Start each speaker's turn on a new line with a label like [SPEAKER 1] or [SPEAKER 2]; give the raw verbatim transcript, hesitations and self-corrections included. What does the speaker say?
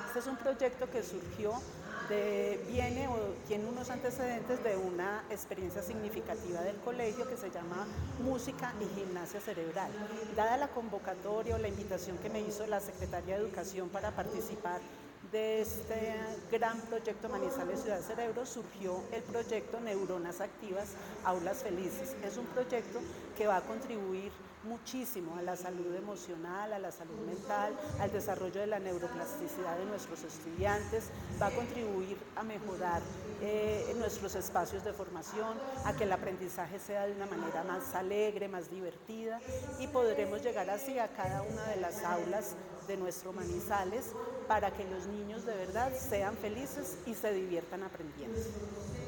[SPEAKER 1] Este es un proyecto que surgió de, viene o tiene unos antecedentes de una experiencia significativa del colegio que se llama Música y Gimnasia Cerebral. Dada la convocatoria o la invitación que me hizo la Secretaría de Educación para participar de este gran proyecto Manizales Ciudad Cerebro, surgió el proyecto Neuronas Activas, Aulas Felices. Es un proyecto que va a contribuir muchísimo a la salud emocional, a la salud mental, al desarrollo de la neuroplasticidad de nuestros estudiantes, va a contribuir a mejorar eh, nuestros espacios de formación, a que el aprendizaje sea de una manera más alegre, más divertida, y podremos llegar así a cada una de las aulas de nuestro Manizales para que los niños de verdad sean felices y se diviertan aprendiendo.